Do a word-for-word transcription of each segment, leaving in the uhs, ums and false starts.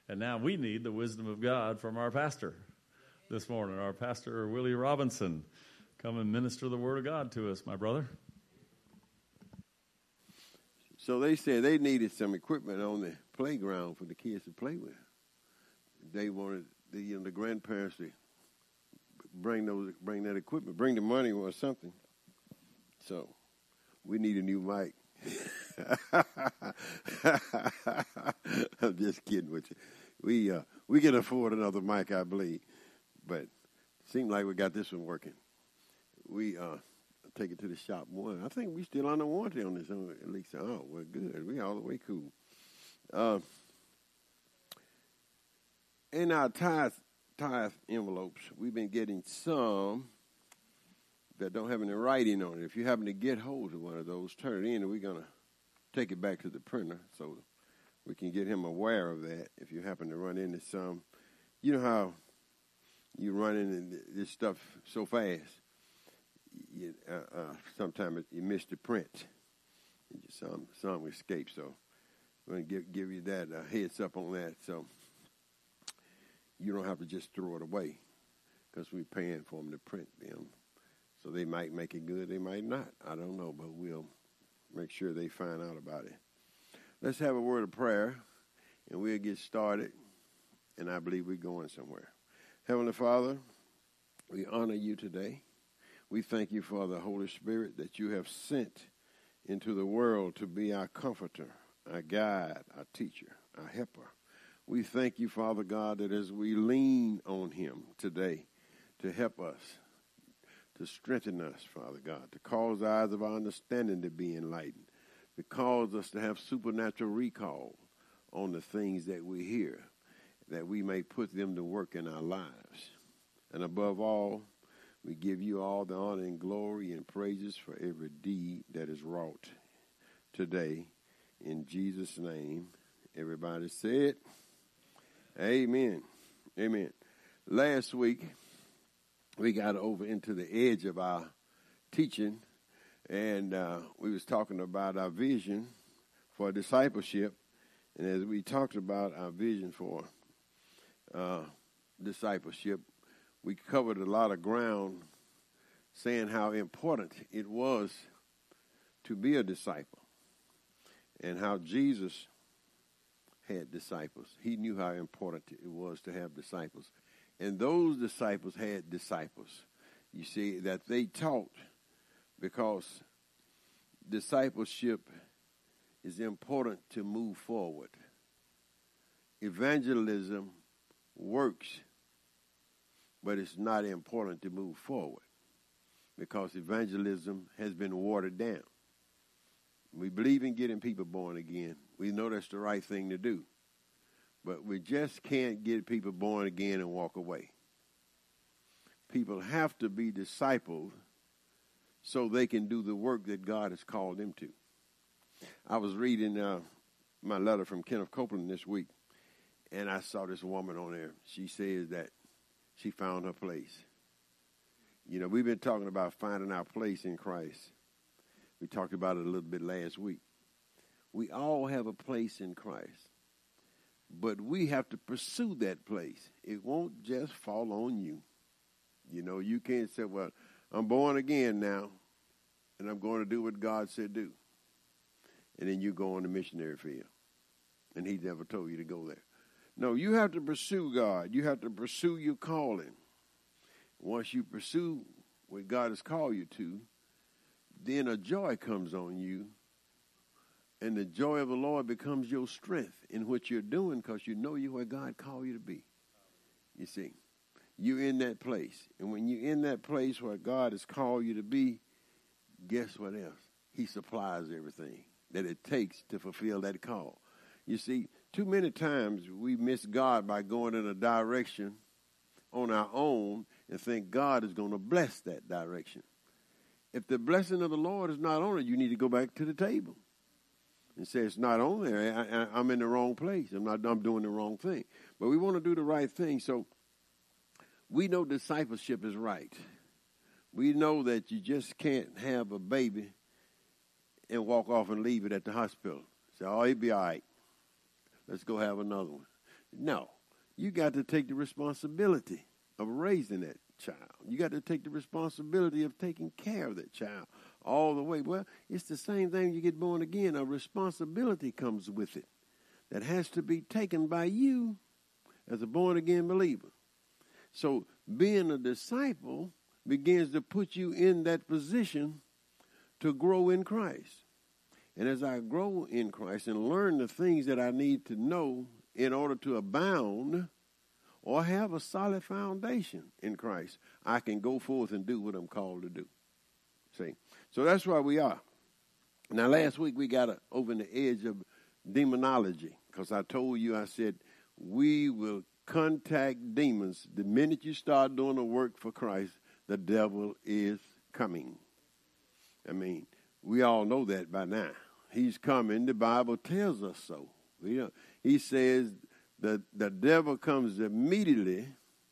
And now we need the wisdom of God from our pastor this morning, our pastor Willie Robinson. Come and minister the word of God to us, my brother. So they said they needed some equipment on the playground for the kids to play with. They wanted the, you know, the grandparents to bring those, bring that equipment, bring the money or something. So we need a new mic. I'm just kidding with you. We uh, we can afford another mic, I believe, but it seems like we got this one working. We uh, take it to the shop. One, I think we still under warranty on this. At least, oh, we're good. We all the way cool. Uh, in our tithe tithe envelopes, we've been getting some that don't have any writing on it. If you happen to get hold of one of those, turn it in, and we're going to take it back to the printer so we can get him aware of that if you happen to run into some. You know how you run into this stuff so fast, you, uh, uh, sometimes you miss the print. Some some escape, so I'm going to give, give you that uh, heads up on that so you don't have to just throw it away because we're paying for them to print them. So they might make it good, they might not. I don't know, but we'll make sure they find out about it. Let's have a word of prayer, and we'll get started, and I believe we're going somewhere. Heavenly Father, we honor you today. We thank you for the Holy Spirit that you have sent into the world to be our comforter, our guide, our teacher, our helper. We thank you, Father God, that as we lean on him today to help us, to strengthen us, Father God, to cause the eyes of our understanding to be enlightened, to cause us to have supernatural recall on the things that we hear, that we may put them to work in our lives. And above all, we give you all the honor and glory and praises for every deed that is wrought today. In Jesus' name, everybody said, amen. Amen. Last week, we got over into the edge of our teaching, and uh, we was talking about our vision for discipleship. And as we talked about our vision for uh, discipleship, we covered a lot of ground saying how important it was to be a disciple and how Jesus had disciples. He knew how important it was to have disciples. And those disciples had disciples, you see, that they taught, because discipleship is important to move forward. Evangelism works, but it's not important to move forward because evangelism has been watered down. We believe in getting people born again. We know that's the right thing to do. But we just can't get people born again and walk away. People have to be discipled so they can do the work that God has called them to. I was reading uh, my letter from Kenneth Copeland this week, and I saw this woman on there. She says that she found her place. You know, we've been talking about finding our place in Christ. We talked about it a little bit last week. We all have a place in Christ. But we have to pursue that place. It won't just fall on you. You know, you can't say, well, I'm born again now, and I'm going to do what God said do. And then you go on the missionary field. And he never told you to go there. No, you have to pursue God. You have to pursue your calling. Once you pursue what God has called you to, then a joy comes on you. And the joy of the Lord becomes your strength in what you're doing because you know you where God called you to be. You see, you're in that place. And when you're in that place where God has called you to be, guess what else? He supplies everything that it takes to fulfill that call. You see, too many times we miss God by going in a direction on our own and think God is going to bless that direction. If the blessing of the Lord is not on it, you need to go back to the table and say it's not on there. I, I, I'm in the wrong place. I'm not. I'm doing the wrong thing. But we want to do the right thing. So we know discipleship is right. We know that you just can't have a baby and walk off and leave it at the hospital. Say, oh, it'll be all right. Let's go have another one. No. You got to take the responsibility of raising that child. You got to take the responsibility of taking care of that child all the way. Well, it's the same thing you get born again. A responsibility comes with it that has to be taken by you as a born-again believer. So being a disciple begins to put you in that position to grow in Christ. And as I grow in Christ and learn the things that I need to know in order to abound or have a solid foundation in Christ, I can go forth and do what I'm called to do. See? So that's where we are. Now, last week we got over the edge of demonology because I told you, I said, we will contact demons. The minute you start doing the work for Christ, the devil is coming. I mean, we all know that by now. He's coming. The Bible tells us so. You know, he says that the devil comes immediately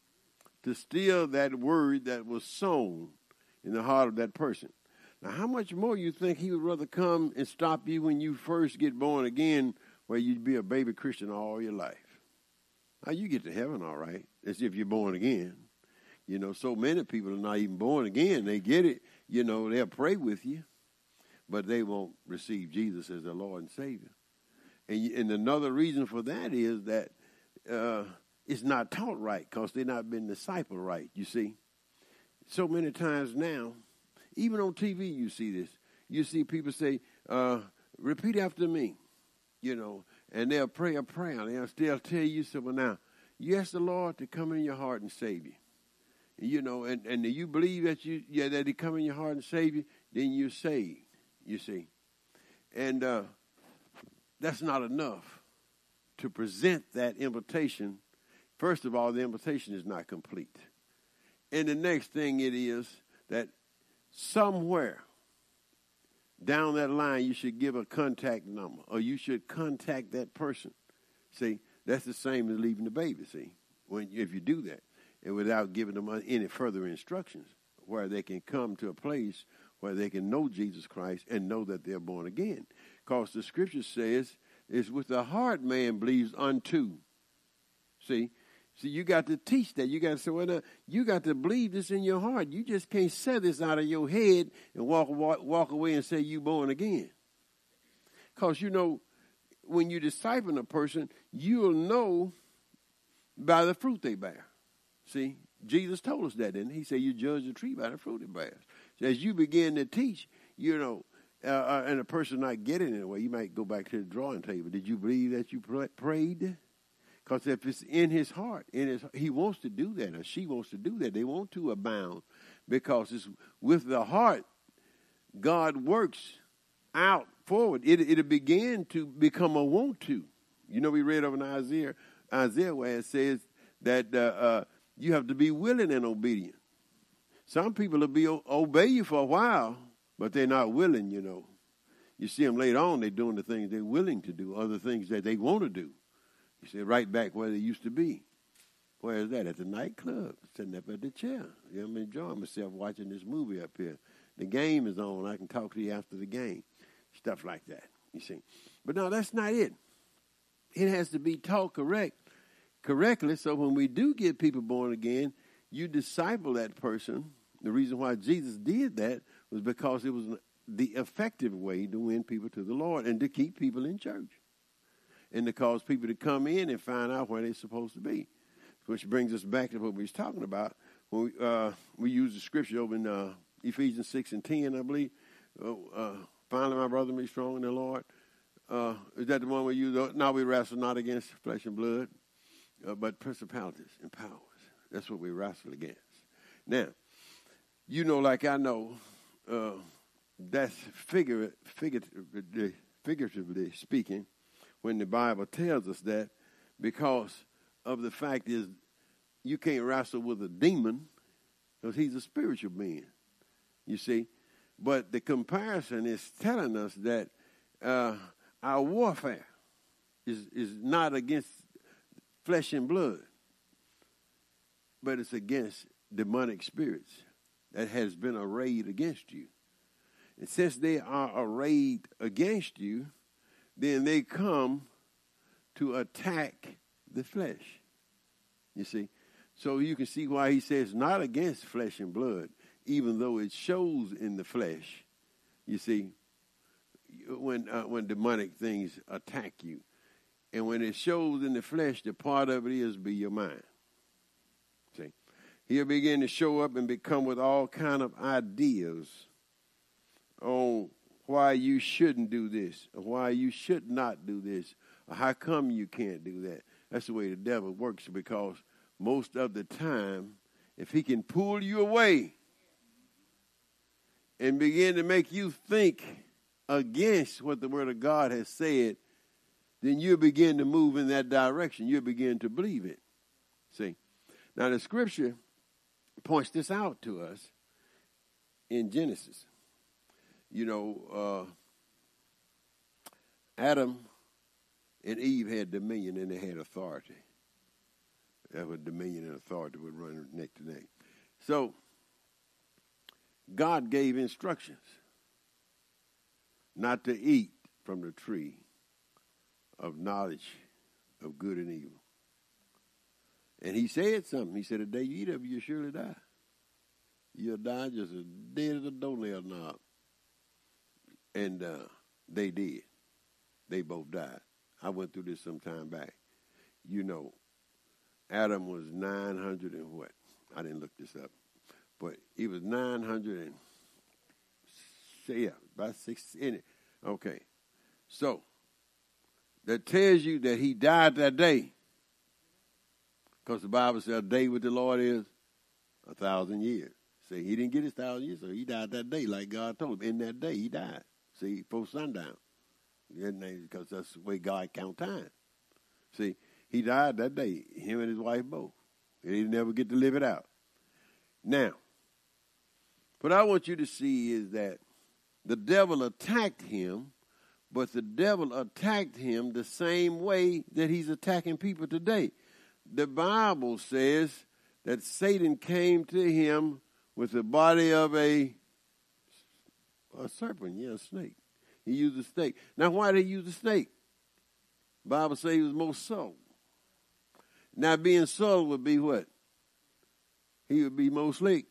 to steal that word that was sown in the heart of that person. Now, how much more you think he would rather come and stop you when you first get born again, where you'd be a baby Christian all your life? Now, you get to heaven all right, as if you're born again. You know, so many people are not even born again. They get it. You know, they'll pray with you, but they won't receive Jesus as their Lord and Savior. And, and another reason for that is that uh, it's not taught right because they've not been discipled right, you see. So many times now, even on T V you see this. You see people say, uh, repeat after me, you know, and they'll pray a prayer. They'll still tell you, so well, now, you ask the Lord to come in your heart and save you. You know, and, and you believe that you yeah, that he come in your heart and save you, then you're saved, you see. And uh, that's not enough to present that invitation. First of all, the invitation is not complete. And the next thing it is that somewhere down that line you should give a contact number or you should contact that person. See, that's the same as leaving the baby, see, when if you do that. And without giving them any further instructions, where they can come to a place where they can know Jesus Christ and know that they're born again. Because the scripture says, it's with the heart man believes unto. See? See, you got to teach that. You got to say, well, now, you got to believe this in your heart. You just can't say this out of your head and walk, walk, walk away and say you born again. Because, you know, when you disciple a person, you'll know by the fruit they bear. See, Jesus told us that, didn't he? He said, you judge the tree by the fruit it bears. So as you begin to teach, you know, uh, uh, and a person not getting it away, you might go back to the drawing table. Did you believe that you prayed? Because if it's in his heart, in his, he wants to do that, or she wants to do that. They want to abound because it's with the heart, God works out forward. It, it'll begin to become a want to. You know, we read over in Isaiah, Isaiah where it says that uh, uh, you have to be willing and obedient. Some people will be obey you for a while, but they're not willing, you know. You see them later on, they're doing the things they're willing to do, other things that they want to do. You see, right back where they used to be. Where is that? At the nightclub, sitting up at the chair. You know, I'm enjoying myself watching this movie up here. The game is on. I can talk to you after the game. Stuff like that, you see. But no, that's not it. It has to be taught correct. correctly, so when we do get people born again, you disciple that person. The reason why Jesus did that was because it was the effective way to win people to the Lord and to keep people in church and to cause people to come in and find out where they're supposed to be, which brings us back to what we was talking about when we, uh, we use the scripture over in uh, Ephesians six and ten, I believe. Uh, uh, Finally, my brother, be strong in the Lord. Uh, is that the one where you, now we wrestle not against flesh and blood, Uh, but principalities and powers. That's what we wrestle against. Now, you know, like I know, uh, that's figure, figuratively, figuratively speaking, when the Bible tells us that, because of the fact is you can't wrestle with a demon because he's a spiritual being, you see. But the comparison is telling us that uh, our warfare is, is not against flesh and blood, but it's against demonic spirits that has been arrayed against you. And since they are arrayed against you, then they come to attack the flesh. You see? So you can see why he says not against flesh and blood, even though it shows in the flesh. You see, when uh, when demonic things attack you. And when it shows in the flesh, the part of it is be your mind. See? He'll begin to show up and become with all kind of ideas on why you shouldn't do this, or why you should not do this, or how come you can't do that. That's the way the devil works, because most of the time, if he can pull you away and begin to make you think against what the Word of God has said, then you'll begin to move in that direction. You'll begin to believe it. See? Now, the Scripture points this out to us in Genesis. You know, uh, Adam and Eve had dominion and they had authority. That was dominion and authority would run neck to neck. So, God gave instructions not to eat from the tree of knowledge of good and evil. And he said something. He said, the day you eat of it, you'll surely die. You'll die just as dead as a doornail knob. And uh, they did. They both died. I went through this some time back. You know, Adam was nine hundred and what? I didn't look this up. But he was nine hundred and, yeah, about six in it. Okay. So, that tells you that he died that day. Because the Bible says a day with the Lord is a thousand years. See, he didn't get his thousand years, so he died that day like God told him. In that day, he died. See, before sundown. Because that's the way God count time. See, he died that day, him and his wife both. And he didn't ever get to live it out. Now, what I want you to see is that the devil attacked him, but the devil attacked him the same way that he's attacking people today. The Bible says that Satan came to him with the body of a, a serpent, yeah, a snake. He used a snake. Now, why did he use a snake? The Bible says he was most subtle. Now, being subtle would be what? He would be most slick.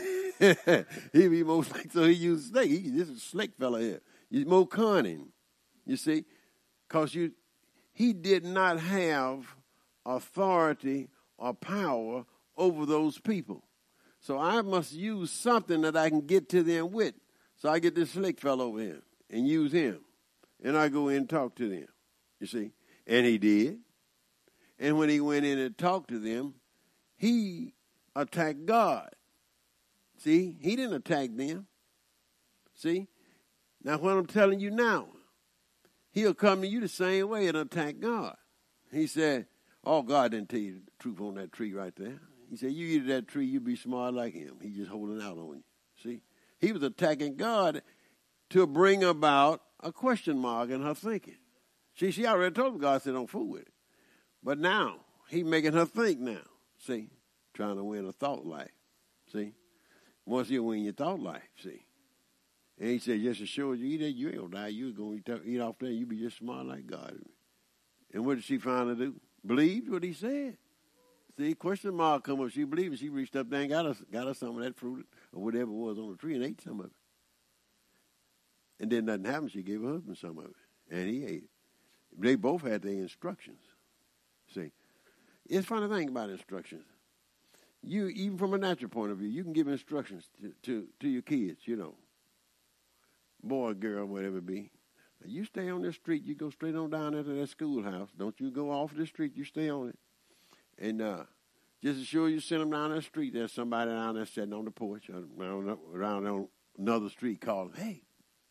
He'd be most slick, so he used a snake. He, this is a slick fella here. He's more cunning, you see, because you, he did not have authority or power over those people. So I must use something that I can get to them with. So I get this slick fellow over here and use him. And I go in and talk to them, you see. And he did. And when he went in and talked to them, he attacked God. See, he didn't attack them. See? Now, what I'm telling you now, he'll come to you the same way and attack God. He said, oh, God didn't tell you the truth on that tree right there. He said, you eat of that tree, you'll be smart like him. He's just holding out on you. See? He was attacking God to bring about a question mark in her thinking. See, she already told him, God said, don't fool with it. But now, he's making her think now. See? Trying to win a thought life. See? Once you win your thought life, see? And he said, just as sure as you eat it, you ain't going to die. You're going to eat off there, and you'll be just smart like God. And what did she finally do? Believed what he said. See, question mark come up. She believed it. She reached up there and got us, got us some of that fruit or whatever it was on the tree and ate some of it. And then nothing happened. She gave her husband some of it, and he ate it. They both had their instructions. See, it's a funny thing about instructions. You, even from a natural point of view, you can give instructions to, to, to your kids, you know, boy, girl, whatever it be. Now, you stay on this street. You go straight on down into that schoolhouse. Don't you go off the street. You stay on it. And uh, just as sure you send them down that street, there's somebody down there sitting on the porch or around, around on another street calling, hey,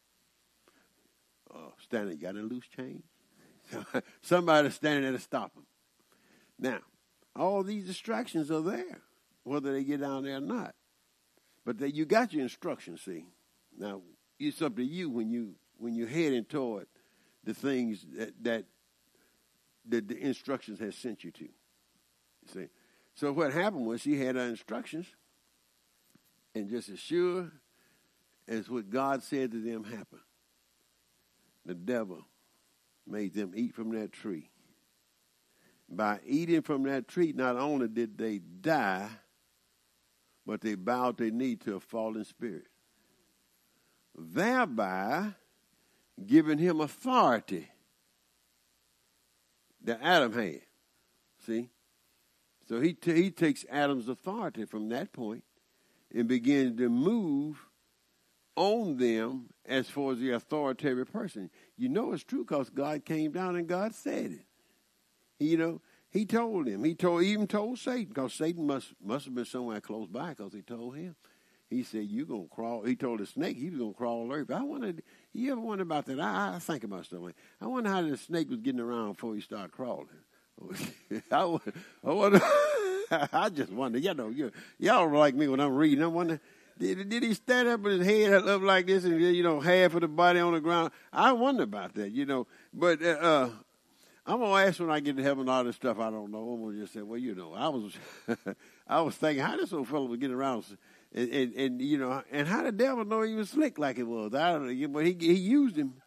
uh, Stanley, got a loose change? Somebody standing there to stop them. Now, all these distractions are there, whether they get down there or not. But they, you got your instructions, see. Now, it's up to you when, you, when you're heading toward the things that, that, that the instructions has sent you to. See? So what happened was she had her instructions, and just as sure as what God said to them happened, the devil made them eat from that tree. by eating from that tree, not only did they die, but they bowed their knee to a fallen spirit, thereby giving him authority that Adam had. See? So he t- he takes Adam's authority from that point and begins to move on them as far as the authoritative person. You know it's true because God came down and God said it. He, you know, he told him. He told even told Satan, because Satan must must have been somewhere close by because he told him. He said, you're going to crawl. He told the snake he was going to crawl all over. I wondered, you ever wonder about that? I, I think about stuff like that. I wonder how the snake was getting around before he started crawling. I wonder, I wonder I just wonder, you know, you, y'all like me when I'm reading. I wonder, did, did he stand up with his head up like this and, you know, half of the body on the ground? I wonder about that, you know. But uh, I'm going to ask when I get to heaven all this stuff I don't know. I'm going to just say, well, you know, I was I was thinking how this old fellow was getting around. And, and, and, you know, and how the devil know he was slick like it was? I don't know, but he he used him.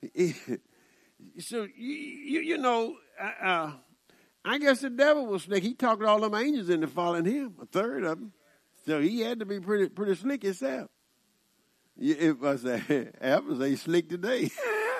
So, you, you, you know, uh, I guess the devil was slick. He talked all them angels into following him, a third of them. So he had to be pretty pretty slick himself. If I say, Apple say slick today.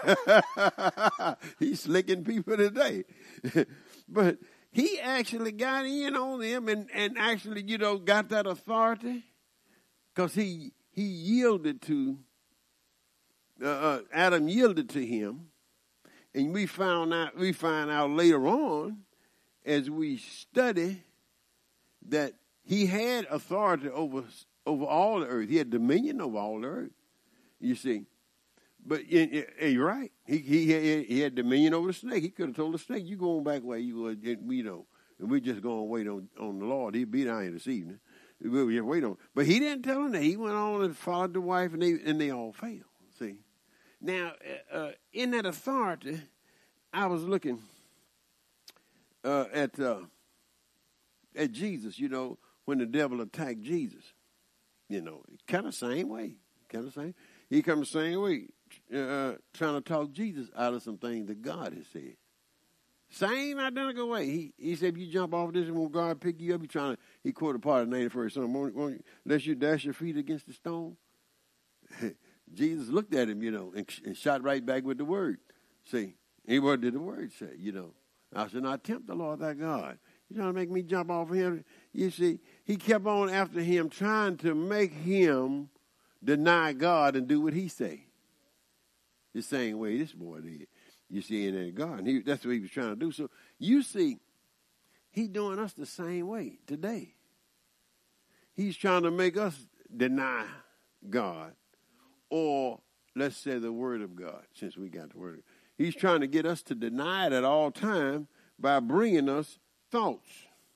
He's slicking people today. But he actually got in on them and, and actually, you know, got that authority because he he yielded to, uh, uh, Adam yielded to him. And we found out, we find out later on as we study that he had authority over over all the earth. He had dominion over all the earth. You see, but you're right. He he he had dominion over the snake. He could have told the snake, "You go on back where you were, you know, and we just going to wait on on the Lord. He'll be down here this evening. We'll just wait on." But he didn't tell him that. He went on and followed the wife, and they and they all failed. See, now uh, in that authority, I was looking uh, at uh, at Jesus. You know, when the devil attacked Jesus, you know, kind of same way, kind of same. He comes the same way, uh, trying to talk Jesus out of some things that God has said. Same identical way. He he said, if you jump off this and when God pick you up, he trying to, he quoted part of the ninety-first Psalm, won't, won't, unless you dash your feet against the stone. Jesus looked at him, you know, and, and shot right back with the word. See, he what did the word say, you know. I said, not tempt the Lord thy God. You trying to make me jump off of him? You see, he kept on after him, trying to make him deny God and do what he say. The same way this boy did. You see, in that garden. He, that's what he was trying to do. So you see, he doing us the same way today. He's trying to make us deny God, or let's say the word of God, since we got the word of God. He's trying to get us to deny it at all time by bringing us thoughts,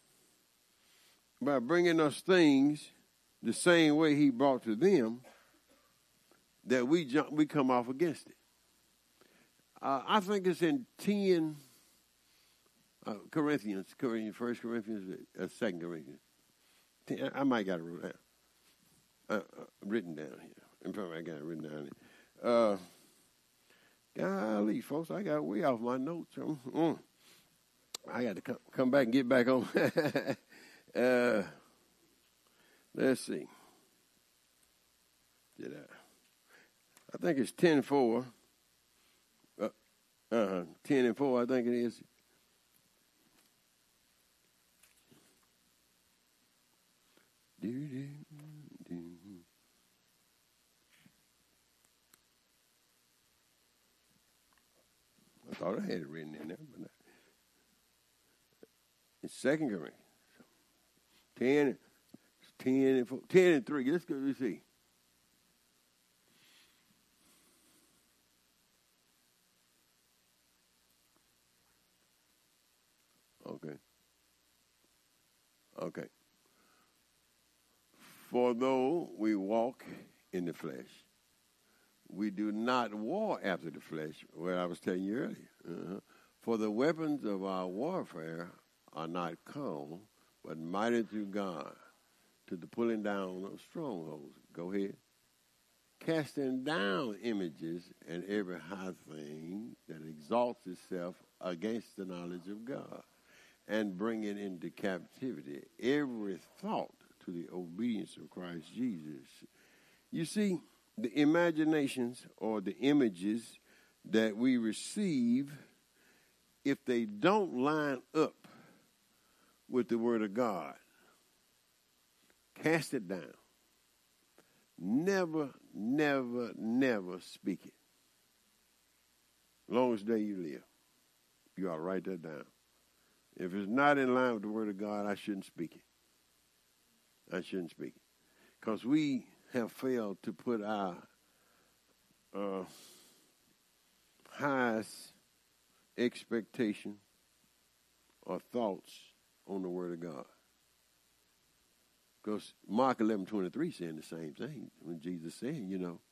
by bringing us things the same way he brought to them, that we jump, we come off against it. Uh, I think it's in ten uh, Corinthians, Corinthians, First Corinthians, uh, Second Corinthians. ten, I might got it written down, uh, uh, written down here. In fact, I got it written down here. Uh, golly, folks, I got way off my notes. Mm. I got to come, come back and get back on. uh, let's see. Did I? I think it's ten four. Uh, uh, ten and four, I think it is. Do, do, do. I thought I had it written in there, but not. It's Second Corinthians. Ten, ten and four, ten and three. Let's go. Let's see. Okay. Okay. For though we walk in the flesh, we do not war after the flesh, what I was telling you earlier. Uh-huh. For the weapons of our warfare are not carnal, but mighty through God to the pulling down of strongholds. Go ahead. Casting down images and every high thing that exalts itself against the knowledge of God, and bring it into captivity, every thought to the obedience of Christ Jesus. You see, the imaginations or the images that we receive, if they don't line up with the Word of God, cast it down. Never, never, never speak it. Longest day you live, you ought to write that down. If it's not in line with the Word of God, I shouldn't speak it. I shouldn't speak it. Because we have failed to put our uh, highest expectation or thoughts on the Word of God. Because Mark eleven twenty-three saying the same thing when Jesus said, you know,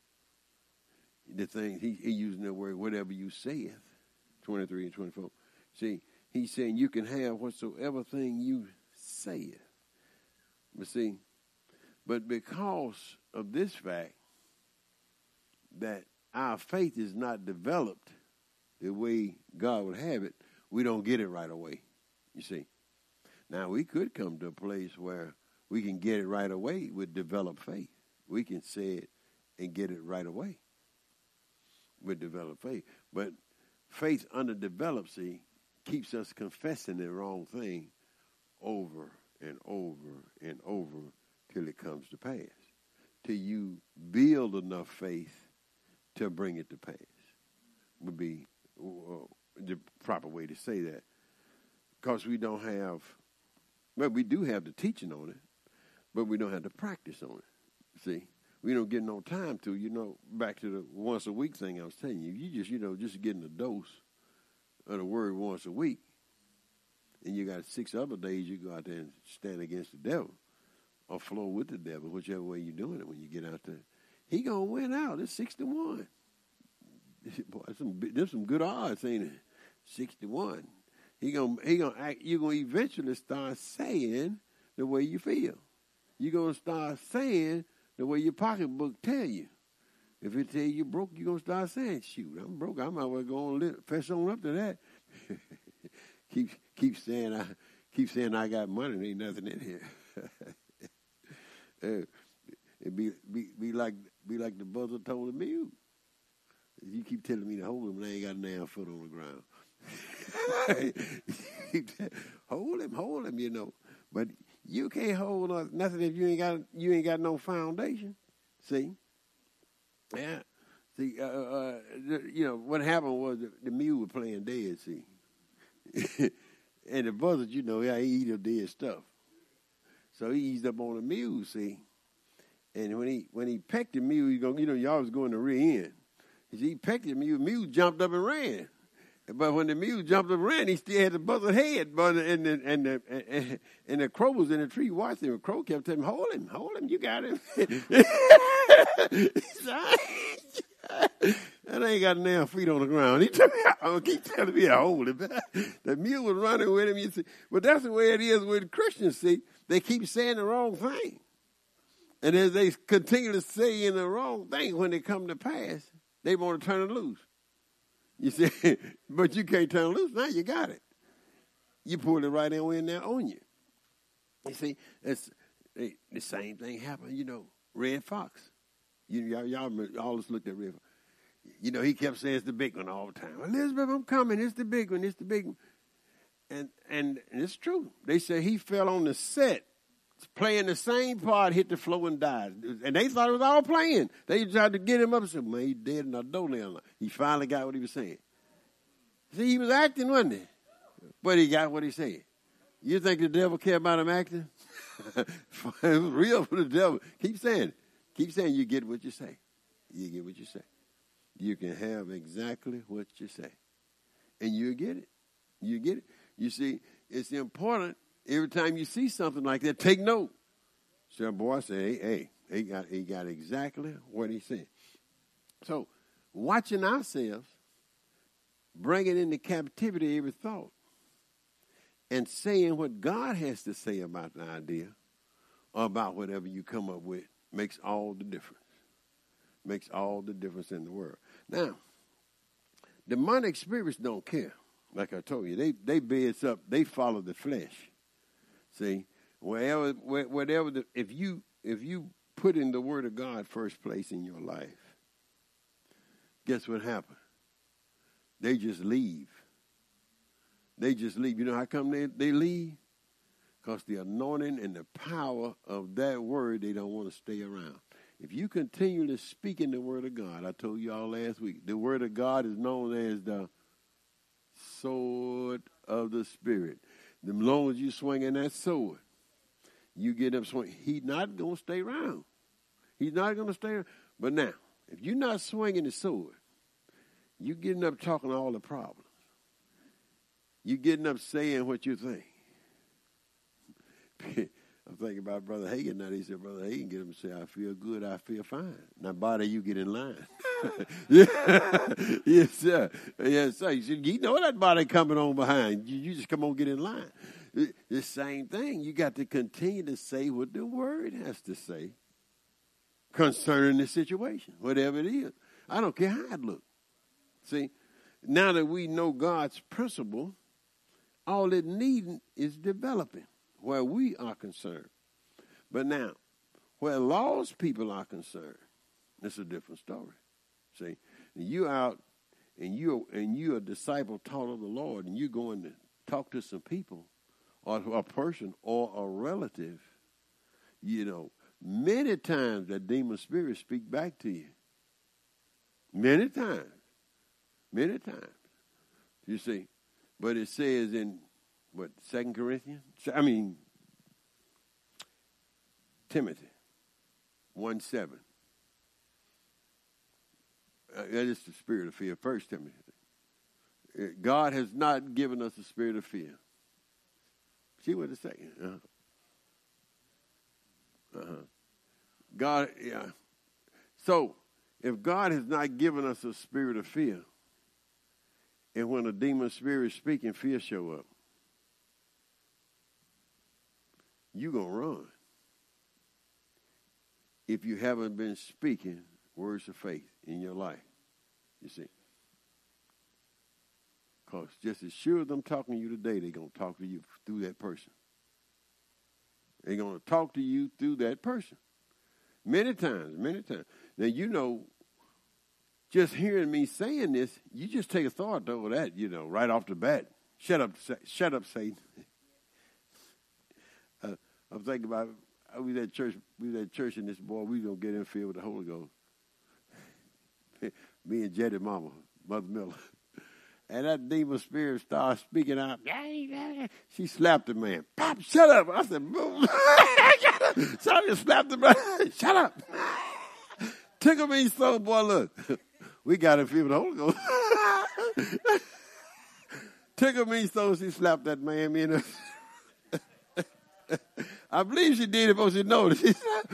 the thing, he, he using the word, whatever you saith, twenty-three and twenty-four. See, he's saying you can have whatsoever thing you saith. But see, but because of this fact that our faith is not developed the way God would have it, we don't get it right away, you see. Now, we could come to a place where we can get it right away with developed faith. We can say it and get it right away with developed faith. But faith underdeveloped, see, keeps us confessing the wrong thing over and over and over till it comes to pass. Till you build enough faith to bring it to pass would be uh, the proper way to say that. Because we don't have, well, we do have the teaching on it, but we don't have the practice on it. See, we don't get no time to, you know, back to the once a week thing I was telling you. You just, you know, just getting a dose of the word once a week. And you got six other days you go out there and stand against the devil or flow with the devil, whichever way you're doing it when you get out there. He going to win out. It's six to one. Boy, some, there's some good odds, ain't it? Six to one. He gonna, he gonna act, you're going to eventually start saying the way you feel. You're going to start saying the way your pocketbook tell you. If it tell you you're broke, you're going to start saying, shoot, I'm broke. I might well go on fess on up to that. keep keep saying I keep saying I got money and ain't nothing in here. uh, it be, be be like be like the buzzer told the mule. You keep telling me to hold him and I ain't got a damn foot on the ground. hold him, hold him, you know. But you can't hold nothing if you ain't got you ain't got no foundation. See, yeah. See, uh, uh, you know what happened was the, the mule was playing dead. See, and the buzzard, you know, yeah, he eat up dead stuff. So he eased up on the mule. See, and when he when he pecked the mule, he go, you know, you always go in the rear end. He pecked the mule. Mule jumped up and ran. But when the mule jumped up and ran, he still had the buzzard head. But and the and the and, and the crow was in the tree watching him. The crow kept telling him, "Hold him, hold him, you got him." That ain't got damn feet on the ground. He told me, I'm gonna keep telling me I hold him. The mule was running with him. You see, but that's the way it is with Christians. See, they keep saying the wrong thing, and as they continue to say in the wrong thing, when they come to pass, they want to turn it loose. You see, but you can't turn it loose. Now you got it. You pulled it right in there on you. You see, it's it, the same thing happened. You know, Red Fox. You y'all, y'all always looked at Red Fox. You know, he kept saying it's the big one all the time. Elizabeth, I'm coming. It's the big one. It's the big one. And and, and it's true. They say he fell on the set, playing the same part, hit the floor and died. And they thought it was all playing. They tried to get him up and said, man, he's dead and I don't know. He finally got what he was saying. See, he was acting, wasn't he? But he got what he said. You think the devil care about him acting? It was real for the devil. Keep saying it. Keep saying you get what you say. You get what you say. You can have exactly what you say. And you get it. You get it. You see, it's important. Every time you see something like that, take note. So boy, I say, hey, hey, he got, he got exactly what he said. So watching ourselves, bringing into captivity every thought, and saying what God has to say about the idea or about whatever you come up with makes all the difference. Makes all the difference in the world. Now, demonic spirits don't care like I told you, they, they beds up, they follow the flesh. See, wherever, whatever, the, if you if you put in the Word of God first place in your life, guess what happened? They just leave. They just leave. You know how come they, they leave? Because the anointing and the power of that word, they don't want to stay around. If you continue to speak in the Word of God, I told you all last week, the Word of God is known as the sword of the Spirit. The long as you swinging that sword, you get up swinging. He's not going to stay around. He's not going to stay around. But now, if you're not swinging the sword, you getting up talking all the problems. You getting up saying what you think. I'm thinking about Brother Hagin now. He said, Brother Hagin, get him and say, I feel good, I feel fine. Now, body, you get in line. yeah. Yes, sir. Yes, sir. You, said, you know that body coming on behind. You, you just come on, get in line. The same thing. You got to continue to say what the Word has to say concerning the situation, whatever it is. I don't care how it looks. See, now that we know God's principle, all it needs is developing where we are concerned. But now, where lost people are concerned, it's a different story. See, you out and you and you're a disciple taught of the Lord, and you're going to talk to some people, or a person, or a relative. You know, many times that demon spirits speak back to you. Many times. Many times. You see. But it says in, what, Second Corinthians? I mean, Timothy one seven. Uh, that is the spirit of fear. First Timothy. God has not given us a spirit of fear. See what it's saying? Uh-huh. Uh-huh. God, yeah. So, if God has not given us a spirit of fear, and when a demon spirit is speaking, fear show up, you're going to run. If you haven't been speaking words of faith in your life, you see. Because just as sure as I'm talking to you today, they're going to talk to you through that person. They're going to talk to you through that person. Many times, many times. Now, you know, just hearing me saying this, you just take a thought over that, you know, right off the bat. Shut up, shut up, Satan. uh, I'm thinking about, we was at church, we was at church, and this boy, we was going to get in filled with the Holy Ghost. Me and Jetty Mama, Mother Miller. And that demon spirit started speaking out. She slapped the man. Pop, shut up. I said, boom. So I just slapped the man. Shut up. Tickle me so, boy, look. We got him filled with the Holy Ghost. Tickle me so, she slapped that man. Me and I believe she did it before she noticed. She said,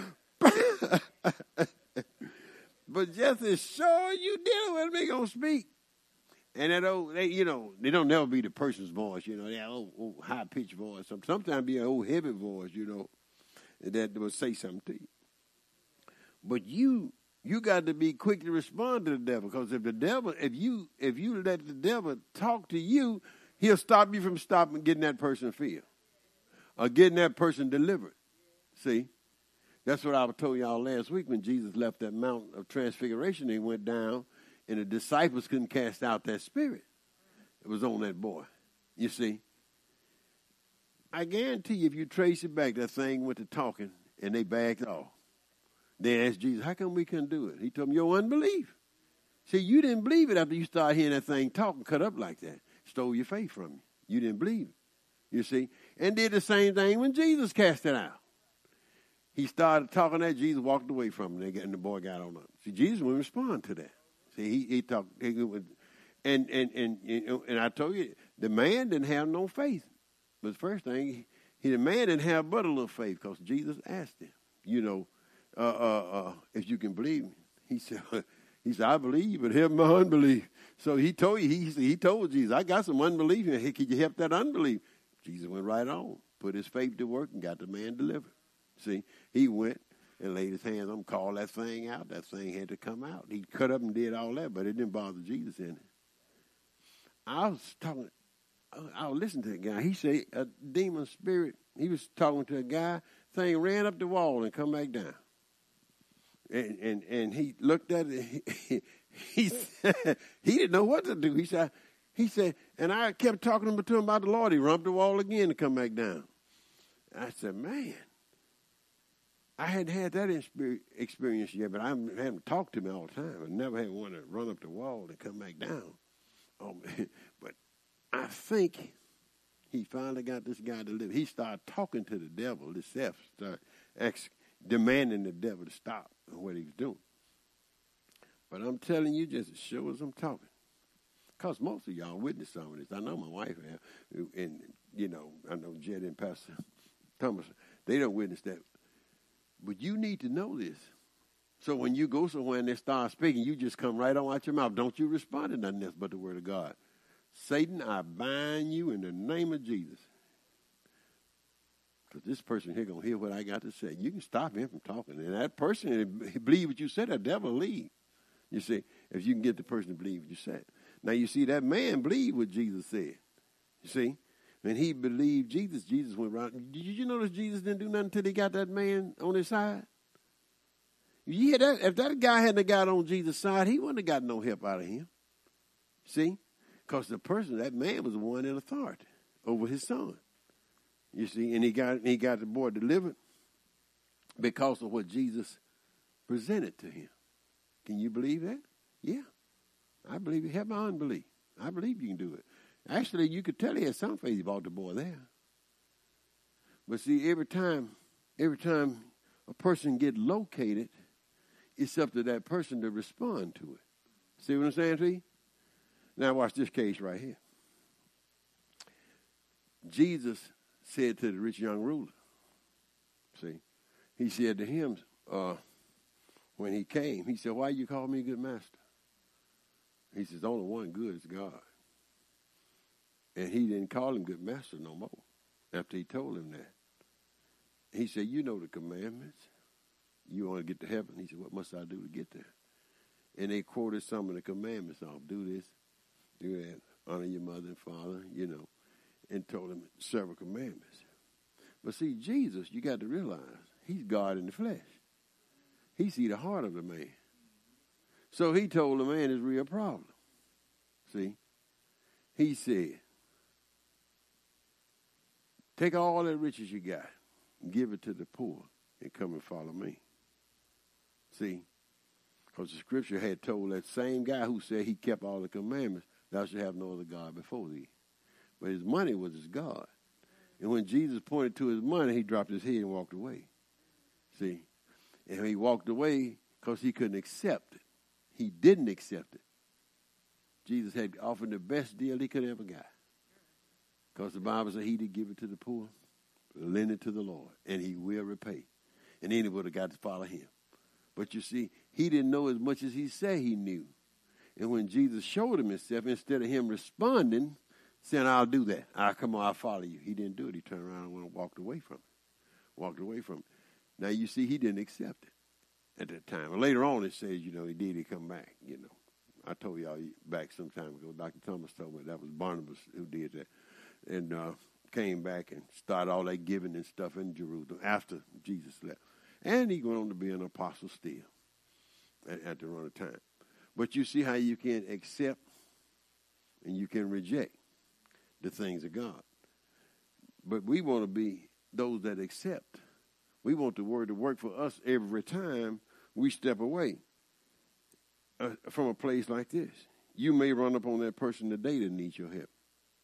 but just as sure you dealing with me, gonna speak. And that old, they, you know, they don't never be the person's voice, you know, that old, old high-pitched voice. Sometimes be an old heavy voice, you know, that will say something to you. But you, you got to be quick to respond to the devil, because if the devil, if you, if you let the devil talk to you, he'll stop you from stopping getting that person filled or getting that person delivered. See, that's what I told y'all last week when Jesus left that Mount of Transfiguration. He went down. And the disciples couldn't cast out that spirit. It was on that boy. You see? I guarantee you, if you trace it back, that thing went to talking, and they backed off. They asked Jesus, how come we couldn't do it? He told them, your unbelief. See, you didn't believe it after you started hearing that thing talk and cut up like that. Stole your faith from you. You didn't believe it. You see? And did the same thing when Jesus cast it out. He started talking that, Jesus walked away from him, and the boy got on up. See, Jesus wouldn't respond to that. He, he talked, he would, and, and, and, and I told you, the man didn't have no faith. But the first thing, he, the man didn't have but a little faith, because Jesus asked him, you know, uh, uh, uh, if you can believe me. He said, he said, I believe, but help my unbelief. So he told you, he, he told Jesus, I got some unbelief. Hey, could you help that unbelief? Jesus went right on, put his faith to work, and got the man delivered. See, he went and laid his hands on him, called that thing out. That thing had to come out. He cut up and did all that, but it didn't bother Jesus in it. I was talking, I was listening to the guy. He said a demon spirit, he was talking to a guy, thing ran up the wall and come back down. And and, and he looked at it, he, he, he said, he didn't know what to do. He said, he said, and I kept talking to him about the Lord. He rumped the wall again and come back down. I said, man, I hadn't had that experience yet, but I haven't talked to him all the time. I never had one to run up the wall and come back down. Oh, but I think he finally got this guy to live. He started talking to the devil. The self started ex- demanding the devil to stop what he was doing. But I'm telling you, just as sure as I'm talking, because most of y'all witnessed some of this. I know my wife have, and, you know, I know Jed and Pastor Thomas, they don't witness that. But you need to know this. So when you go somewhere and they start speaking, you just come right on out your mouth. Don't you respond to nothing else but the word of God. Satan, I bind you in the name of Jesus. Because this person here going to hear what I got to say. You can stop him from talking. And that person, if he believe what you said, that devil leave. You see, if you can get the person to believe what you said. Now, you see, that man believed what Jesus said. You see? When he believed Jesus, Jesus went around. Did you notice Jesus didn't do nothing until he got that man on his side? Yeah, that, if that guy hadn't got on Jesus' side, he wouldn't have got no help out of him. See? Because the person, that man was the one in authority over his son. You see, and he got he got the boy delivered because of what Jesus presented to him. Can you believe that? Yeah. I believe it. Have my unbelief. I believe you can do it. Actually, you could tell he had some faith about the boy there. But see, every time, every time a person get located, it's up to that person to respond to it. See what I'm saying to you? Now watch this case right here. Jesus said to the rich young ruler, see, he said to him uh, when he came, he said, why you call me good master? He says, only one good is God. And he didn't call him good master no more after he told him that. He said, you know the commandments. You want to get to heaven. He said, what must I do to get there? And they quoted some of the commandments off. Do this, do that, honor your mother and father, you know, and told him several commandments. But see, Jesus, you got to realize, he's God in the flesh. He see the heart of the man. So he told the man his real problem. See? He said, take all that riches you got and give it to the poor and come and follow me. See? Because the scripture had told that same guy who said he kept all the commandments, thou shalt have no other God before thee. But his money was his God. And when Jesus pointed to his money, he dropped his head and walked away. See? And he walked away because he couldn't accept it. He didn't accept it. Jesus had offered the best deal he could ever got. Because the Bible said he did give it to the poor, lend it to the Lord, and he will repay. And then he would have got to follow him. But you see, he didn't know as much as he said he knew. And when Jesus showed him himself, instead of him responding, saying, I'll do that. I'll come on, I'll follow you. He didn't do it. He turned around and walked away from it. Walked away from it. Now, you see, he didn't accept it at that time. And later on, it says, you know, he did, he come back, you know. I told y'all back some time ago, Doctor Thomas told me that was Barnabas who did that. And uh, came back and started all that giving and stuff in Jerusalem after Jesus left. And he went on to be an apostle still at, at the run of time. But you see how you can accept and you can reject the things of God. But we want to be those that accept. We want the word to work for us every time we step away uh, from a place like this. You may run up on that person today that needs your help.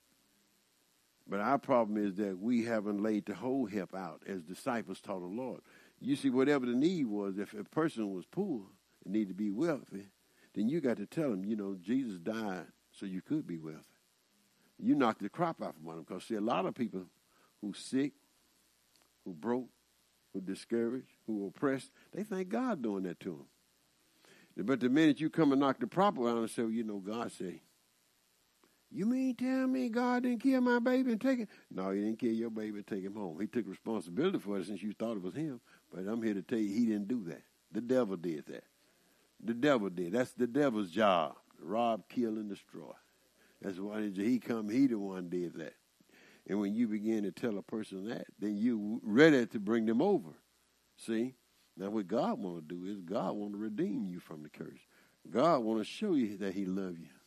But our problem is that we haven't laid the whole help out as disciples taught the Lord. You see, whatever the need was, if a person was poor and needed to be wealthy, then you got to tell them, you know, Jesus died so you could be wealthy. You knocked the crop out from them because, see, a lot of people who sick, who broke, who discouraged, who oppressed, they think God doing that to them. But the minute you come and knock the prop around and say, well, you know, God say, you mean tell me God didn't kill my baby and take it? No, he didn't kill your baby and take him home. He took responsibility for it since you thought it was him. But I'm here to tell you he didn't do that. The devil did that. The devil did. That's the devil's job. Rob, kill, and destroy. That's why did he come, he the one did that. And when you begin to tell a person that, then you ready to bring them over. See? Now what God want to do is God want to redeem you from the curse. God want to show you that he love you.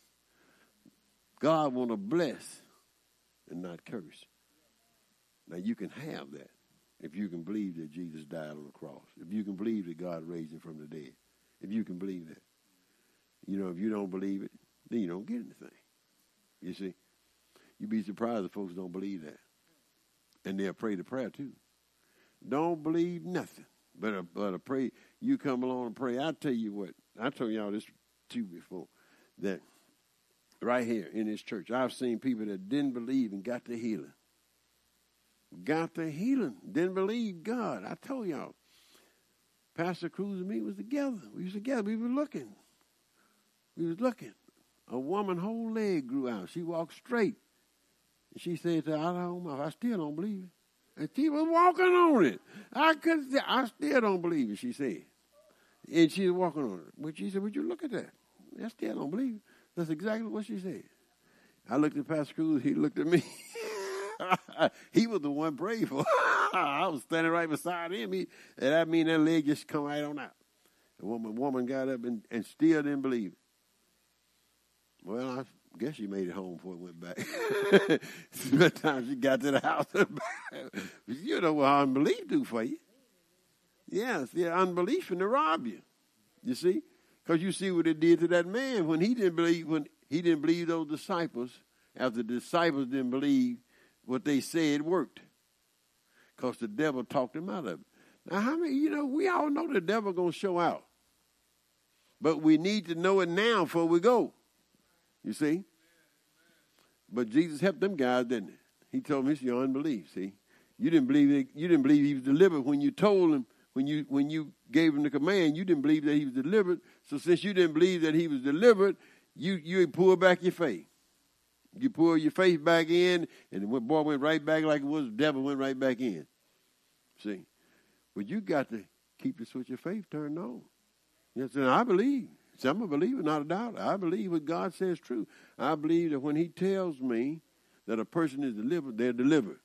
God want to bless and not curse. Now you can have that if you can believe that Jesus died on the cross. If you can believe that God raised him from the dead. If you can believe that. You know, if you don't believe it, then you don't get anything. You see? You'd be surprised if folks don't believe that. And they'll pray the prayer too. Don't believe nothing. But a, but a pray, you come along and pray. I tell you what, I told y'all this too before, that right here in this church, I've seen people that didn't believe and got the healing. Got the healing, didn't believe God. I told y'all, Pastor Cruz and me was together. We was together. We were looking. We was looking. A woman's whole leg grew out. She walked straight. And she said to her, I don't know, I still don't believe it. And she was walking on it. I could say, I still don't believe it, she said. And she was walking on it. But she said, would you look at that? I still don't believe it. That's exactly what she said. I looked at Pastor Cruz. He looked at me. He was the one prayed for. I was standing right beside him. He, and I mean, that leg just come right on out. The woman, woman got up and, and still didn't believe it. Well, I guess she made it home before it went back. By the time she got to the house, you know what unbelief do for you. Yes, yeah, unbelief and to rob you. You see? Because you see what it did to that man when he didn't believe, when he didn't believe those disciples, after the disciples didn't believe what they said worked. Because the devil talked him out of it. Now, how many, you know, we all know the devil going to show out. But we need to know it now before we go. You see? But Jesus helped them guys, didn't he? He told them it's your unbelief, see? You didn't believe it, you didn't believe he was delivered when you told him, when you when you gave him the command, you didn't believe that he was delivered. So since you didn't believe that he was delivered, you you pull back your faith. You pull your faith back in, and the boy went right back like it was, the devil went right back in. See? But you got to keep the switch of faith turned on. Yes, and I believe. See, I'm a believer, not a doubter. I believe what God says is true. I believe that when he tells me that a person is delivered, they're delivered.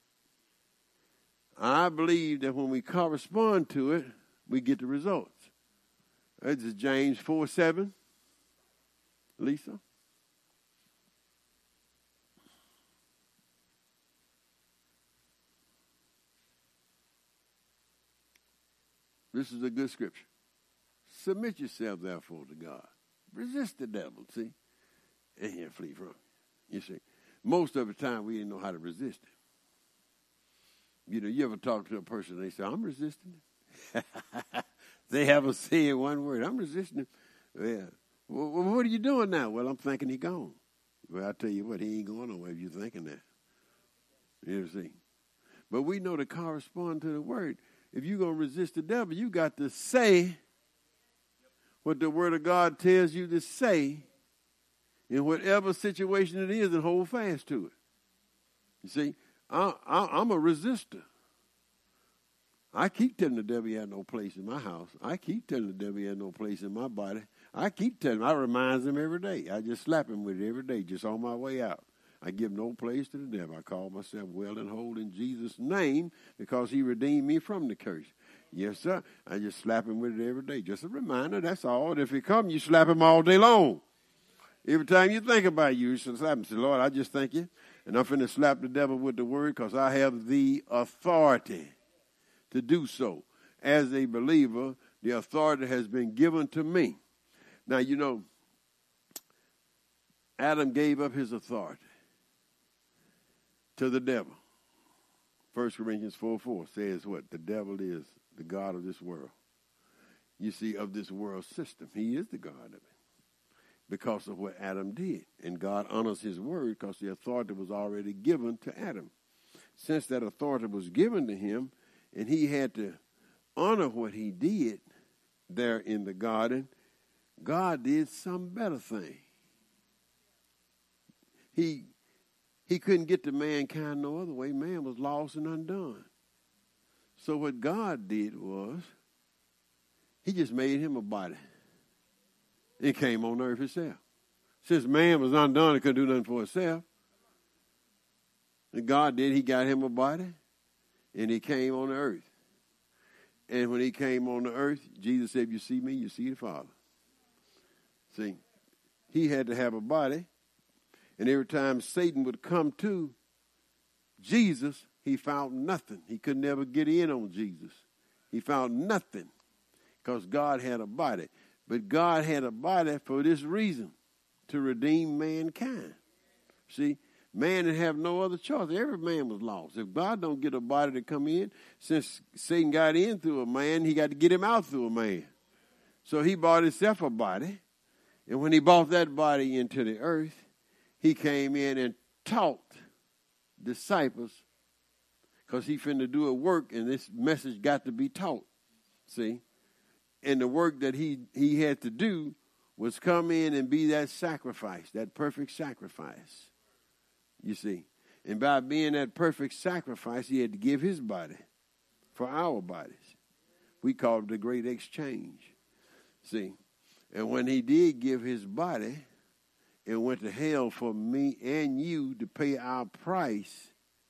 I believe that when we correspond to it, we get the results. This is James four seven. Lisa? This is a good scripture. Submit yourself, therefore, to God. Resist the devil, see? And he'll flee from you. You see, most of the time we didn't know how to resist him. You know, you ever talk to a person and they say, I'm resisting him? They haven't said one word. I'm resisting him. Yeah. Well, what are you doing now? Well, I'm thinking he's gone. Well, I tell you what, he ain't going nowhere if you're thinking that. You see? But we know to correspond to the word. If you're going to resist the devil, you got to say what the word of God tells you to say in whatever situation it is and hold fast to it. You see, I, I, I'm a resistor. I keep telling the devil he had no place in my house. I keep telling the devil he had no place in my body. I keep telling him, I remind him every day. I just slap him with it every day, just on my way out. I give no place to the devil. I call myself well and whole in Jesus' name because he redeemed me from the curse. Yes, sir. I just slap him with it every day. Just a reminder, that's all. And if he comes, you slap him all day long. Every time you think about you, you should slap him. Say, Lord, I just thank you. And I'm finna slap the devil with the word because I have the authority to do so. As a believer, the authority has been given to me. Now, you know, Adam gave up his authority to the devil. First Corinthians four four says what? The devil is the god of this world. You see, of this world system. He is the god of it because of what Adam did. And God honors his word because the authority was already given to Adam. Since that authority was given to him and he had to honor what he did there in the garden, God did some better thing. He He couldn't get to mankind no other way. Man was lost and undone. So what God did was, he just made him a body. It came on earth itself. Since man was undone, he couldn't do nothing for himself. And God did. He got him a body, and he came on the earth. And when he came on the earth, Jesus said, you see me, you see the Father. See, he had to have a body. And every time Satan would come to Jesus, he found nothing. He could never get in on Jesus. He found nothing because God had a body. But God had a body for this reason, to redeem mankind. See, man didn't have no other choice. Every man was lost. If God don't get a body to come in, since Satan got in through a man, he got to get him out through a man. So he bought himself a body. And when he brought that body into the earth, he came in and taught disciples, because he finna do a work, and this message got to be taught. See? And the work that he, he had to do was come in and be that sacrifice, that perfect sacrifice. You see? And by being that perfect sacrifice, he had to give his body for our bodies. We call it the great exchange. See? And when he did give his body and went to hell for me and you to pay our price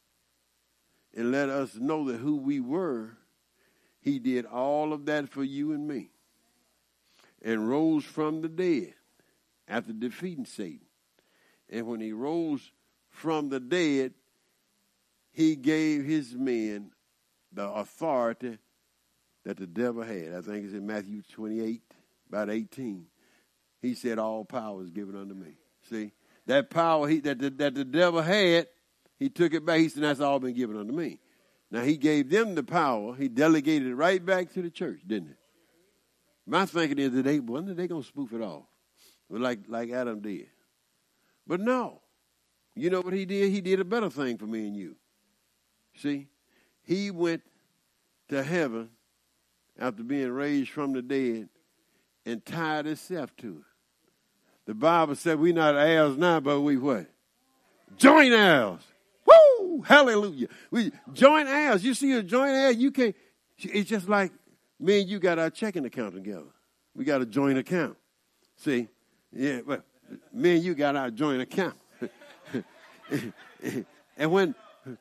and let us know that who we were, he did all of that for you and me and rose from the dead after defeating Satan. And when he rose from the dead, he gave his men the authority that the devil had. I think it's in Matthew twenty-eight, about eighteen. He said, all power is given unto me. See, that power he, that, the, that the devil had, he took it back. He said, that's all been given unto me. Now, he gave them the power. He delegated it right back to the church, didn't he? My thinking is that they, when are they going to spoof it off? Like, like Adam did. But no. You know what he did? He did a better thing for me and you. See, he went to heaven after being raised from the dead and tied himself to it. The Bible said we not heirs now, but we what? Joint heirs. Woo! Hallelujah. We joint heirs. You see a joint heir, you can't. It's just like me and you got our checking account together. We got a joint account. See? Yeah, but me and you got our joint account. And when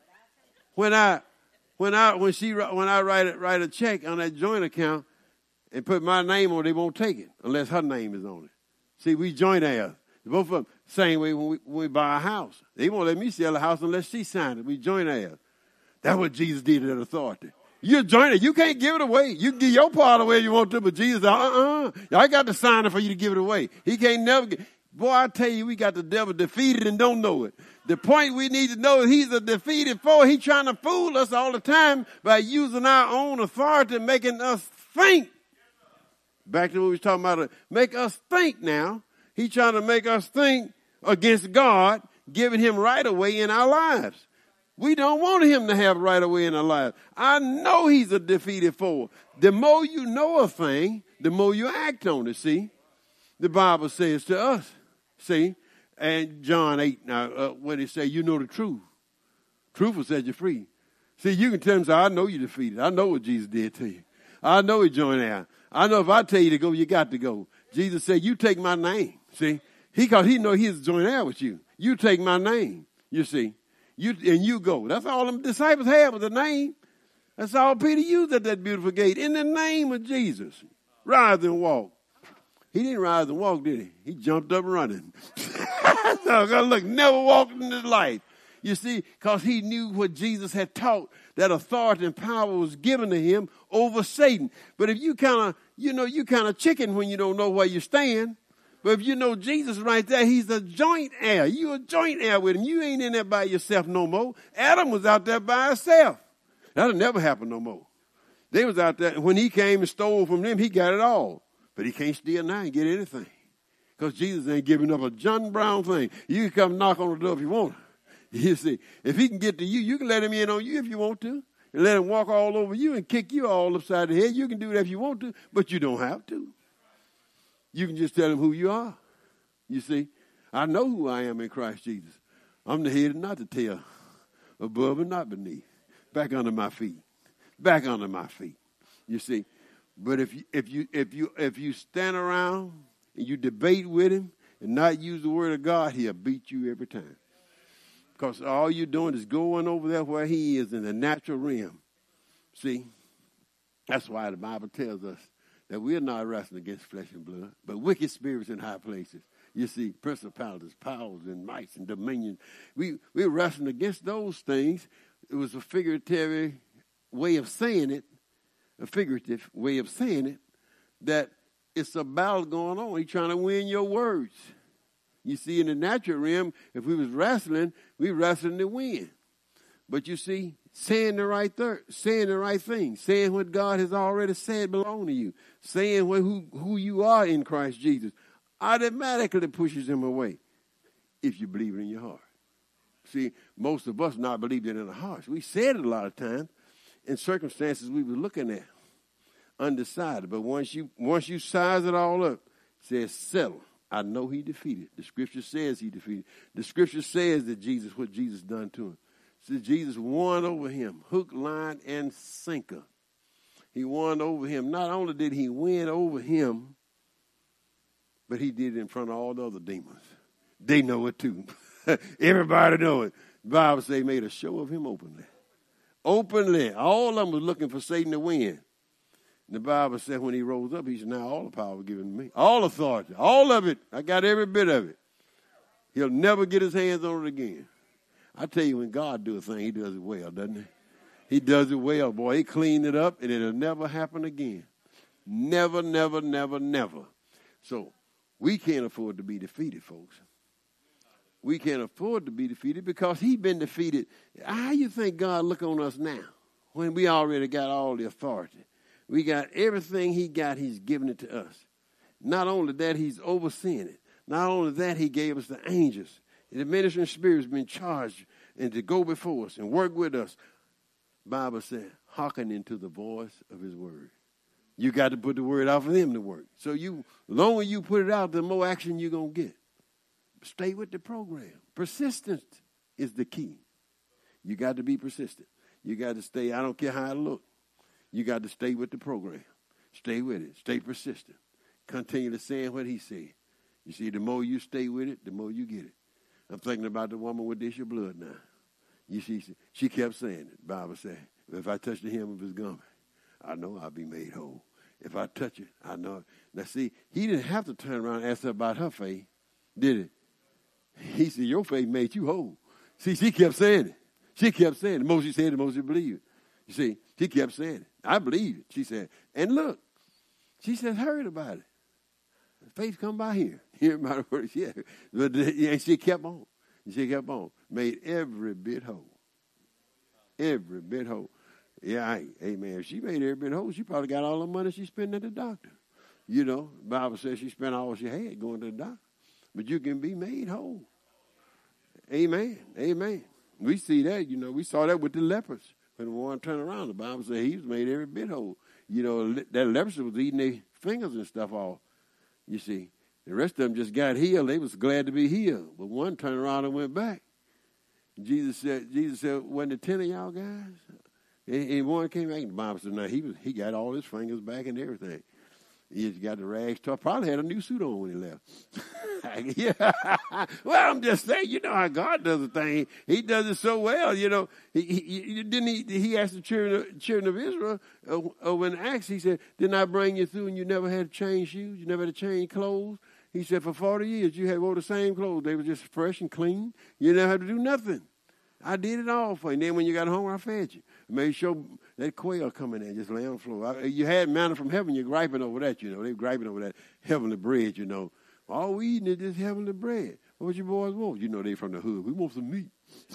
when I when I when she when I write it, write a check on that joint account and put my name on it, they won't take it unless her name is on it. See, we joint heirs. Both of them, same way when we, when we buy a house. They won't let me sell a house unless she signed it. We joint heirs. That's what Jesus did at authority. You're joint heir. You can't give it away. You can give your part away if you want to, but Jesus, uh-uh. I got to sign it for you to give it away. He can't never get. Boy, I tell you, we got the devil defeated and don't know it. The point we need to know is he's a defeated foe. He's trying to fool us all the time by using our own authority, making us think. Back to what we were talking about, make us think now. He's trying to make us think against God, giving him right of way in our lives. We don't want him to have right of way in our lives. I know he's a defeated foe. The more you know a thing, the more you act on it, see? The Bible says to us, see? And John eight, now, uh, what it say, you know the truth. Truth will set you free. See, you can tell him, I know you're defeated. I know what Jesus did to you. I know he joined out. I know if I tell you to go, you got to go. Jesus said, you take my name. See, he cause he know he's joint heir with you. You take my name. You see, you and you go. That's all them disciples had was a name. That's all Peter used at that beautiful gate. In the name of Jesus, rise and walk. He didn't rise and walk, did he? He jumped up running. So, look, never walked in his life. You see, because he knew what Jesus had taught, that authority and power was given to him over Satan. But if you kind of, you know, you kind of chicken when you don't know where you stand. But if you know Jesus right there, he's a joint heir. You a joint heir with him. You ain't in there by yourself no more. Adam was out there by himself. That'll never happen no more. They was out there. When he came and stole from them, he got it all. But he can't steal now and get anything. Because Jesus ain't giving up a John Brown thing. You can come knock on the door if you want. You see, if he can get to you, you can let him in on you if you want to. And let him walk all over you and kick you all upside the head. You can do that if you want to, but you don't have to. You can just tell him who you are. You see, I know who I am in Christ Jesus. I'm the head and not the tail, above and not beneath, back under my feet, back under my feet. You see, but if you if you if you if you stand around and you debate with him and not use the word of God, he'll beat you every time. Because all you're doing is going over there where he is in the natural realm. See, that's why the Bible tells us that we're not wrestling against flesh and blood, but wicked spirits in high places. You see, principalities, powers, and mights, and dominions. We, we're wrestling against those things. It was a figurative way of saying it, a figurative way of saying it, that it's a battle going on. He's trying to win your words. You see, in the natural realm, if we was wrestling, we wrestling to win. But you see, saying the right thir- saying the right thing, saying what God has already said belong to you, saying what, who, who you are in Christ Jesus, automatically pushes him away if you believe it in your heart. See, most of us not believed it in our hearts. We said it a lot of times in circumstances we were looking at, undecided. But once you once you size it all up, it says settle. I know he defeated. The scripture says he defeated. The scripture says that Jesus, what Jesus done to him. So Jesus won over him, hook, line, and sinker. He won over him. Not only did he win over him, but he did it in front of all the other demons. They know it too. Everybody know it. The Bible says he made a show of him openly. Openly. All of them was looking for Satan to win. The Bible said when he rose up, he said, now all the power was given to me. All authority. All of it. I got every bit of it. He'll never get his hands on it again. I tell you, when God do a thing, he does it well, doesn't he? He does it well, boy. He cleaned it up, and it'll never happen again. Never, never, never, never. So we can't afford to be defeated, folks. We can't afford to be defeated because he's been defeated. How you think God look on us now when we already got all the authority? We got everything he got, he's given it to us. Not only that, he's overseeing it. Not only that, he gave us the angels. The ministering spirit has been charged and to go before us and work with us. Bible said, hearken into the voice of his word. You got to put the word out for them to work. So you, the longer you put it out, the more action you're going to get. Stay with the program. Persistence is the key. You got to be persistent. You got to stay, I don't care how it looks. You got to stay with the program. Stay with it. Stay persistent. Continue to say what he said. You see, the more you stay with it, the more you get it. I'm thinking about the woman with the issue of blood now. You see, she kept saying it. The Bible said, if I touch the hem of his garment, I know I'll be made whole. If I touch it, I know it. Now, see, he didn't have to turn around and ask her about her faith, did it? He said, your faith made you whole. See, she kept saying it. She kept saying it. The more she said it, the more she believed it. You see, she kept saying it. I believe it, she said. And look, she said, heard about it. Faith come by here. Hear about the word. Yeah. But and she kept on. She kept on. Made every bit whole. Every bit whole. Yeah, I, amen. If she made every bit whole, she probably got all the money she spent at the doctor. You know, the Bible says she spent all she had going to the doctor. But you can be made whole. Amen. Amen. We see that, you know, we saw that with the lepers. When the one turned around, the Bible said he was made every bit whole. You know, that leprosy was eating their fingers and stuff off. You see, the rest of them just got healed. They was glad to be healed. But one turned around and went back. Jesus said, Jesus said, wasn't it ten of y'all guys? And, and one came back, and the Bible said, no, he was, he got all his fingers back and everything. He just got the rags tough. Probably had a new suit on when he left. Yeah. Well, I'm just saying, you know how God does a thing. He does it so well, you know. He, he, he didn't he, he asked the children, children of Israel, uh, uh, when Acts, he said, didn't I bring you through and you never had to change shoes? You never had to change clothes? He said, for forty years, you had wore the same clothes. They were just fresh and clean. You never had to do nothing. I did it all for you. And then when you got home, I fed you. I made sure that quail come in there and just lay on the floor. I, you had manna from heaven. You're griping over that, you know. They were griping over that heavenly bread, you know. All we eating is this heavenly bread. What you boys want? You know they from the hood. We want some meat.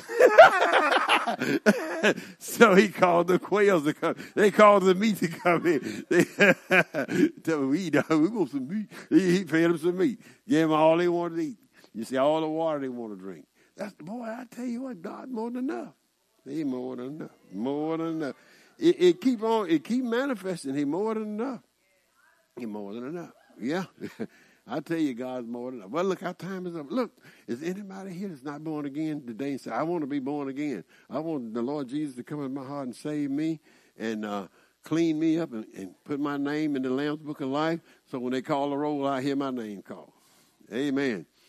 So he called the quails to come. They called the meat to come in. They tell me, we eat, we want some meat. He, he fed them some meat. Gave them all they wanted to eat. You see, all the water they want to drink. That's boy, I tell you what, God more than enough. He more than enough. More than enough. It, it keep on, it keep manifesting. He more than enough. He more than enough. Yeah. I tell you, God's more than enough. Well, look, our time is up. Look, is anybody here that's not born again today and say, I want to be born again. I want the Lord Jesus to come in my heart and save me and uh, clean me up and, and put my name in the Lamb's Book of Life so when they call the roll, I hear my name called. Amen.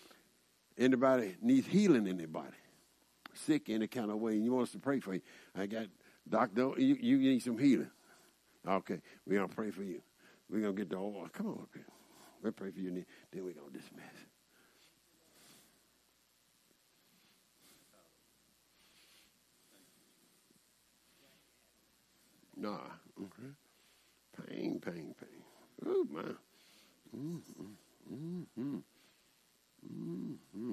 Anybody needs healing in their body? Sick any kind of way, and you want us to pray for you. I got, doctor, you, you need some healing. Okay, we're going to pray for you. We're going to get the oil. Come on up here. We'll pray for you, and then we're going to dismiss. Nah. Okay. Pain, pain, pain. Oh, my. Mm-hmm. Mm-hmm. Mm-hmm.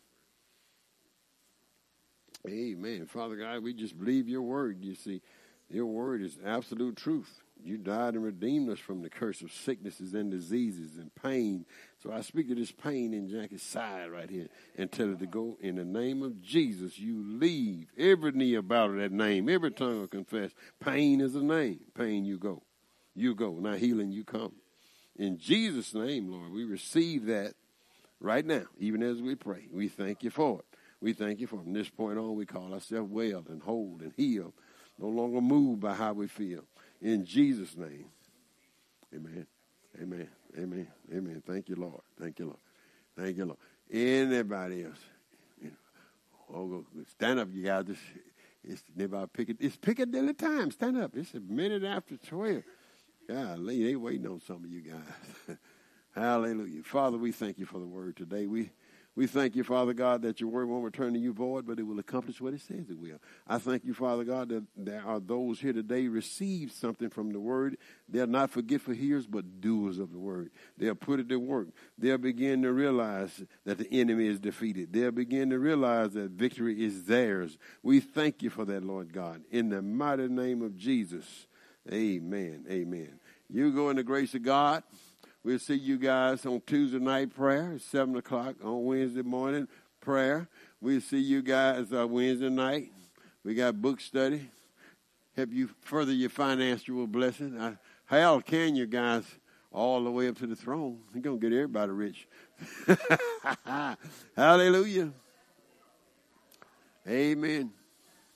Amen. Father God, we just believe your word. You see, your word is absolute truth. You died and redeemed us from the curse of sicknesses and diseases and pain. So I speak to this pain in Jackie's side right here and tell it to go in the name of Jesus. You leave. Every knee about that name. Every tongue will confess. Pain is a name. Pain, you go. You go. Now healing, you come. In Jesus' name, Lord, we receive that right now, even as we pray. We thank you for it. We thank you for it. From this point on, we call ourselves well and whole and healed. No longer moved by how we feel. In Jesus' name, amen, amen, amen, amen. Thank you, Lord. Thank you, Lord. Thank you, Lord. Anybody else? You know, oh, stand up, you guys. It's, it's, never pick it. It's Piccadilly time. Stand up. It's a minute after twelve. Golly, they waiting on some of you guys. Hallelujah. Father, we thank you for the word today. We We thank you, Father God, that your word won't return to you void, but it will accomplish what it says it will. I thank you, Father God, that there are those here today receive something from the word. They're not forgetful hearers, but doers of the word. They'll put it to work. They'll begin to realize that the enemy is defeated. They'll begin to realize that victory is theirs. We thank you for that, Lord God. In the mighty name of Jesus, amen, amen. You go in the grace of God. We'll see you guys on Tuesday night prayer at seven o'clock, on Wednesday morning prayer. We'll see you guys uh, Wednesday night. We got book study. Help you further your financial blessing. Uh, how can you guys all the way up to the throne? You're going to get everybody rich. Hallelujah. Amen.